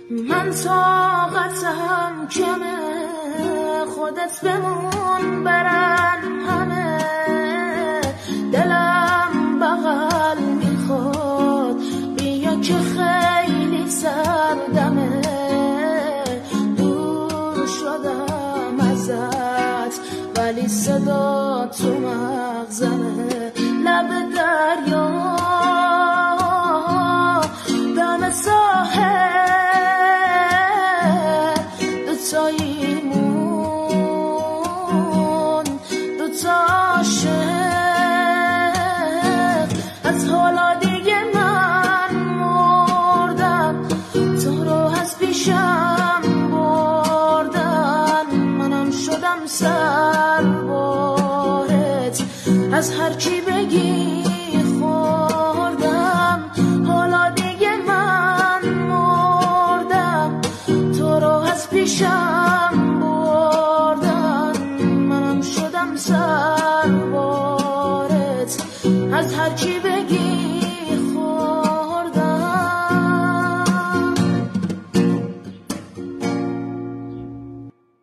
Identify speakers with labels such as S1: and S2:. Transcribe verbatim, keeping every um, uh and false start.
S1: من طاقتم کمه، خودت بمون برن همه. دلم بغل میخواد بیا که خیلی سردمه. دور شدم ازت ولی صدا تو مغزمه. لب دریا دم ساحل دوتاییمون دوتا عاشق. از حالا دیگه من مردم، تو رو از پیشم بردن. منم شدم سربارت، از هر چی بگی